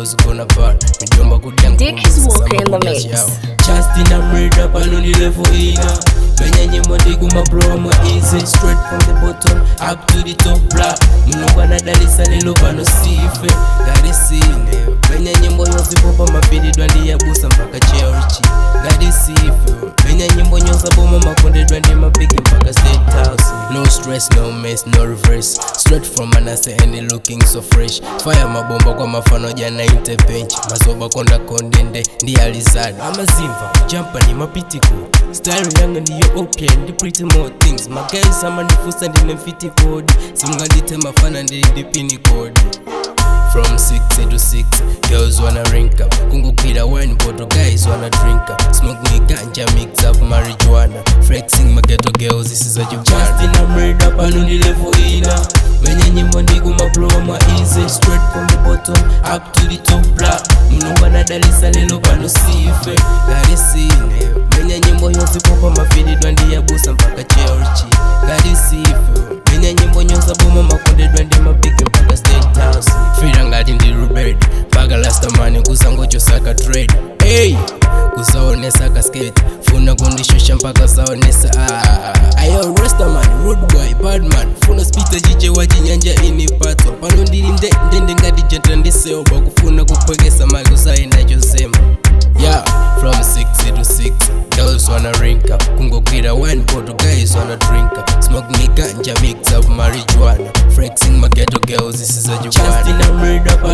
girls gonna bar. Midumba kudya Dick is walking in the mix. Just in a murder, pano ni level ina. Menya nyimbo ndigu mabro ma easy. Straight from the bottom up to the top bla. Mungu na dalisa lelo pano sife. Gari sine. Menya nyimbo yozi popa mapidi dwandi ya busa mpaka Chelsea. Gari sife. Menya nyimbo nyoza boma makonde dwandi mapiki mpaka State House. No stress, no mess, no reverse. Straight from Manase and they looking so fresh. Fire mabomba kwa mafano jana bench. Mazoba konda kondende ndi alizad. Amazimva, jumper ni mapitiko. Style yanga ndiyo okay, ndi pretty more things. My guys ama nifusa ndi nemfiti code. Simngadite mafana ndi dipini code. From 6 to 6, girls wanna rink up. Kungukira wine bottle, guys wanna drink up. Smoke me ganja, mix up marijuana. Flexing my ghetto girls, this is a job. Just in a murder, pano ni level ina. Menya nyimbo ndigu mabro ma easy. Straight from the bottom up to the top bla. Mungu na dalisa lelo pano sife. Gari sine. Menya nyimbo yozi popa mafidi dwandi ya busa mpaka Chelsea. Gari sife. Menya nyimbo nyoza boma makonde dwandi mapiki mpaka State House. Frida ngati ndi Rubed. Paka last money kusangocho saka trade. Hey! Kusaonesa kasketi. Funa kundishosha mpaka saonesa. Ayo Rastaman, rude boy, bad man. Funa spita jiche wachi nyanja inipatwa. Pano ndiri ndende ngati jenta ndiseoba. Kufuna kupwekesa mali usaenda chosema. Yeah, from 6 to 6, girls wanna rink up. Kungokira wine bottle, guys wanna drink up. Smoke me ganja, mix up marijuana. Flexing my ghetto girls, this is a Just in a murder,